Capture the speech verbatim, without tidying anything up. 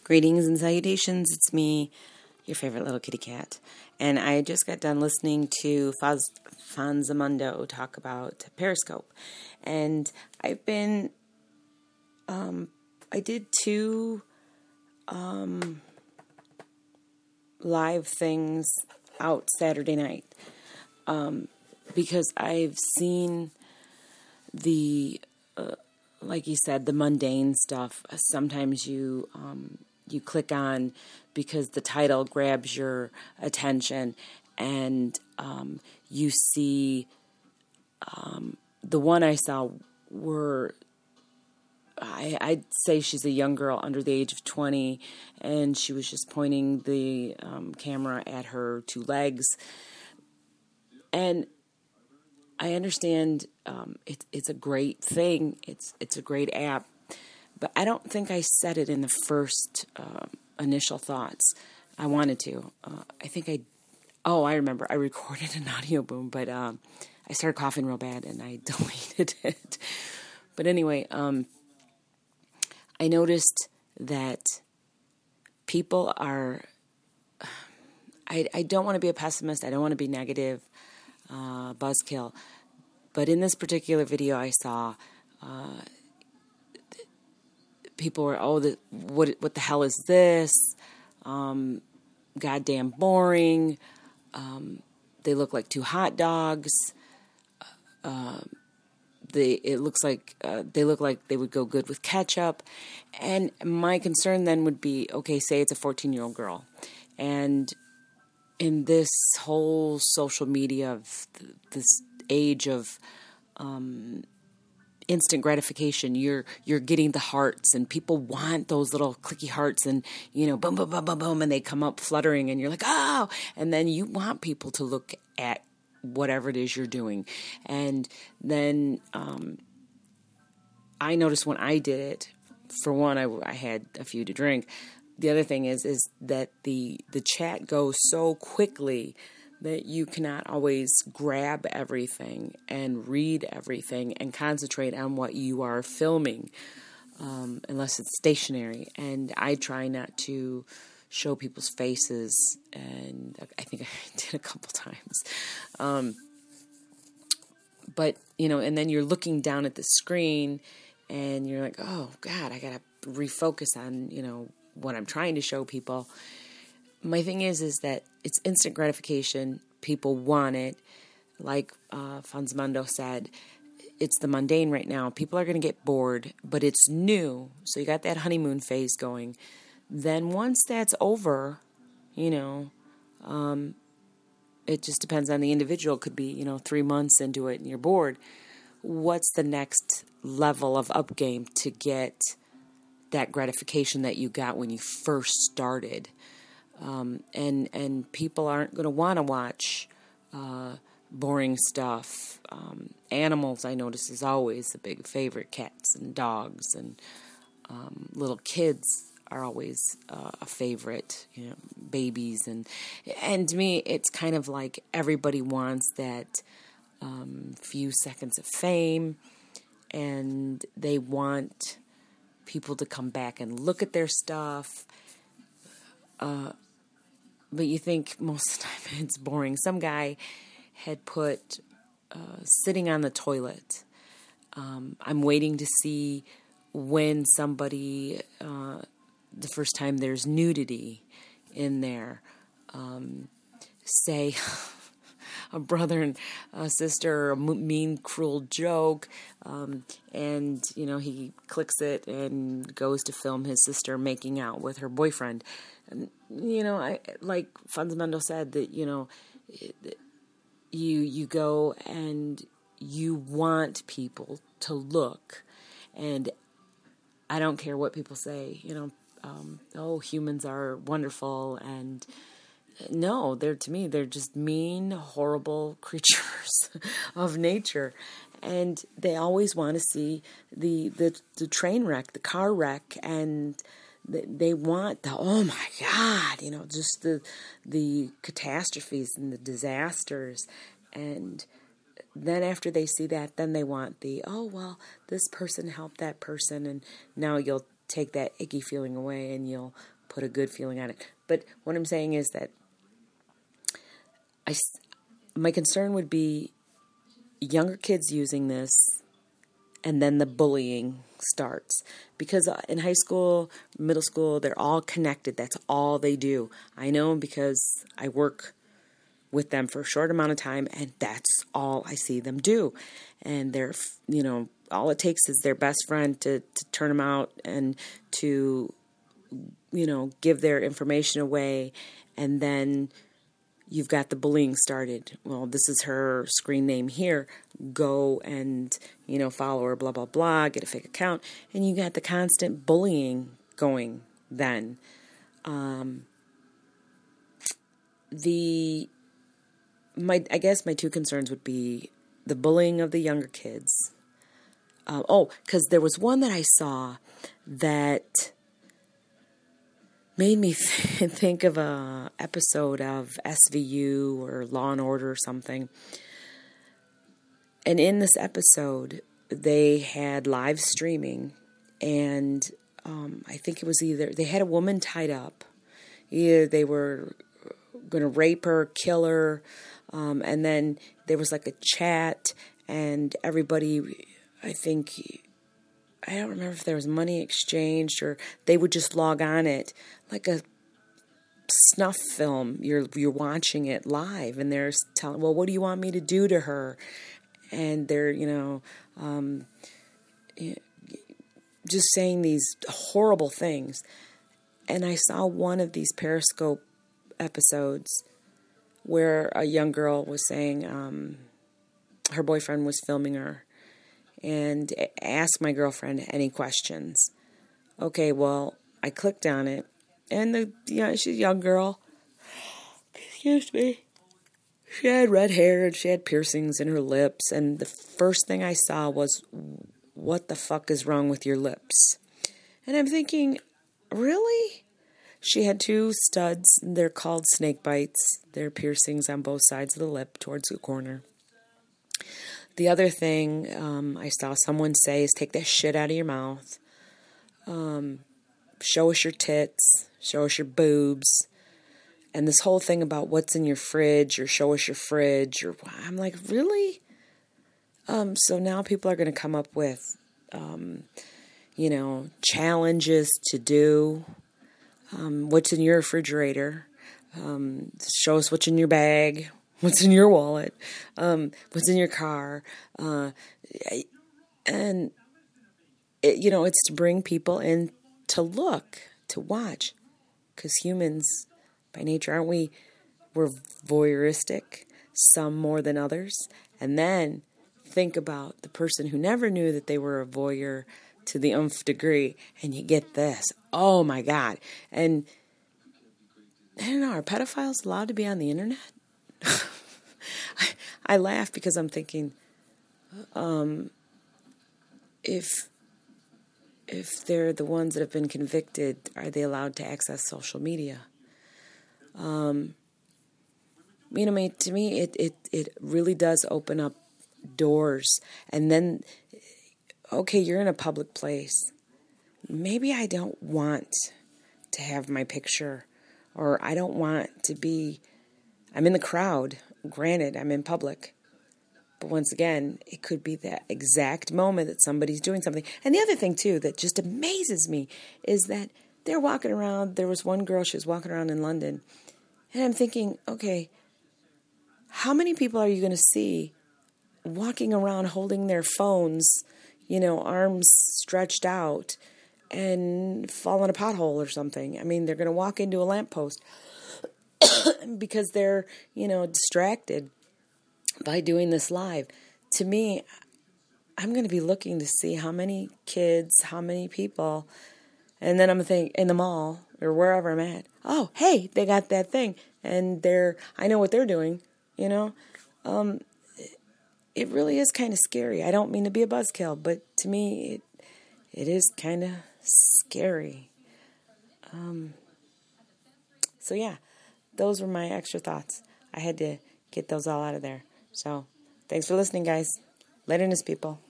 Greetings and salutations, it's me, your favorite little kitty cat. And I just got done listening to Faz, Fonzamundo talk about Periscope. And I've been, um, I did two um, live things out Saturday night. Um, because I've seen the, uh, like you said, the mundane stuff. Sometimes you... Um, you click on because the title grabs your attention, and um, you see um, the one I saw were, I, I'd say she's a young girl under the age of twenty, and she was just pointing the um, camera at her two legs. And I understand um, it, it's a great thing. It's it's a great app. But I don't think I said it in the first uh, initial thoughts. I wanted to. Uh, I think I, oh, I remember. I recorded an audio boom, but um, I started coughing real bad and I deleted it. But anyway, um, I noticed that people are, I, I don't want to be a pessimist. I don't want to be negative, uh, buzzkill. But in this particular video I saw, uh, people were, oh, the, what what the hell is this? Um, goddamn boring. Um, they look like two hot dogs. Uh, they it looks like uh, they look like they would go good with ketchup. And my concern then would be, okay, say it's a fourteen-year-old girl, and in this whole social media of th- this age of um, instant gratification, you're you're getting the hearts, and people want those little clicky hearts, and you know, boom, boom, boom, boom, boom, and they come up fluttering, and you're like, oh, and then you want people to look at whatever it is you're doing, and then um, I noticed when I did it, for one, I, I had a few to drink. The other thing is is that the the chat goes so quickly that you cannot always grab everything and read everything and concentrate on what you are filming, um, unless it's stationary. And I try not to show people's faces, and I think I did a couple times. Um, but, you know, and then you're looking down at the screen, and you're like, oh, God, I got to refocus on, you know, what I'm trying to show people. My thing is, is that it's instant gratification. People want it. Like uh, Fonzamundo said, it's the mundane right now. People are going to get bored, but it's new. So you got that honeymoon phase going. Then once that's over, you know, um, it just depends on the individual. It could be, you know, three months into it and you're bored. What's the next level of up game to get that gratification that you got when you first started? Um, and and people aren't going to want to watch uh, boring stuff. Um, animals, I notice, is always a big favorite. Cats and dogs and um, little kids are always uh, a favorite. You know, babies, and and to me, it's kind of like everybody wants that um, few seconds of fame, and they want people to come back and look at their stuff. Uh, But you think most of the time it's boring. Some guy had put uh, sitting on the toilet. Um, I'm waiting to see when somebody, uh, the first time there's nudity in there, um, say a brother and a sister, a mean, cruel joke, um, and, you know, he clicks it and goes to film his sister making out with her boyfriend. And, you know, I like Fonzamundo said that, you know, you you go and you want people to look, and I don't care what people say, you know, um, oh, humans are wonderful, and no, they're, to me, they're just mean, horrible creatures of nature, and they always want to see the, the, the train wreck, the car wreck, and they want the, oh my God, you know, just the the catastrophes and the disasters. And then after they see that, then they want the, oh, well, this person helped that person. And now you'll take that icky feeling away and you'll put a good feeling on it. But what I'm saying is that I, my concern would be younger kids using this, and then the bullying starts. Because in high school, middle school, they're all connected. That's all they do. I know because I work with them for a short amount of time, and that's all I see them do. And they're, you know, all it takes is their best friend to, to turn them out and to, you know, give their information away, and then you've got the bullying started. Well, this is her screen name here. Go and, you know, follow her, blah, blah, blah, get a fake account. And you got the constant bullying going then. Um, the, my, I guess my two concerns would be the bullying of the younger kids. Uh, oh, because there was one that I saw that made me th- think of a episode of S V U or Law and Order or something. And in this episode, they had live streaming, and um, I think it was either they had a woman tied up, either they were going to rape her, kill her, um, and then there was like a chat, and everybody, I think, I don't remember if there was money exchanged or they would just log on it like a snuff film. You're you're watching it live, and they're telling, well, what do you want me to do to her? And they're, you know, um, just saying these horrible things. And I saw one of these Periscope episodes where a young girl was saying um, her boyfriend was filming her and asked my girlfriend any questions. Okay, well, I clicked on it, and the you know, she's a young girl. Excuse me. She had red hair, and she had piercings in her lips, and the first thing I saw was, what the fuck is wrong with your lips? And I'm thinking, really? She had two studs, and they're called snake bites. They're piercings on both sides of the lip towards the corner. The other thing um, I saw someone say is take that shit out of your mouth. Um, show us your tits. Show us your boobs. And this whole thing about what's in your fridge or show us your fridge. Or I'm like, really? Um, so now people are going to come up with, um, you know, challenges to do. Um, what's in your refrigerator? Um, show us what's in your bag. What's in your wallet? Um, what's in your car? Uh, and, it, you know, it's to bring people in to look, to watch. Because humans, by nature, aren't we? We're voyeuristic, some more than others. And then think about the person who never knew that they were a voyeur to the nth degree. And you get this. Oh, my God. And I don't know, are pedophiles allowed to be on the internet? I, I laugh because I'm thinking, um, if if they're the ones that have been convicted, are they allowed to access social media? Um, you know, I mean, to me, it, it, it really does open up doors. And then, okay, you're in a public place. Maybe I don't want to have my picture, or I don't want to be, I'm in the crowd. Granted, I'm in public. But once again, it could be that exact moment that somebody's doing something. And the other thing, too, that just amazes me is that they're walking around. There was one girl, she was walking around in London. And I'm thinking, okay, how many people are you going to see walking around holding their phones, you know, arms stretched out and fall in a pothole or something? I mean, they're going to walk into a lamppost because they're, you know, distracted by doing this live. To me, I'm going to be looking to see how many kids, how many people, and then I'm thinking in the mall or wherever I'm at, oh, hey, they got that thing, and they're, I know what they're doing, you know. Um, it really is kind of scary. I don't mean to be a buzzkill, but to me, it it is kind of scary. Um, so yeah, those were my extra thoughts. I had to get those all out of there. So, thanks for listening, guys. Letterness people.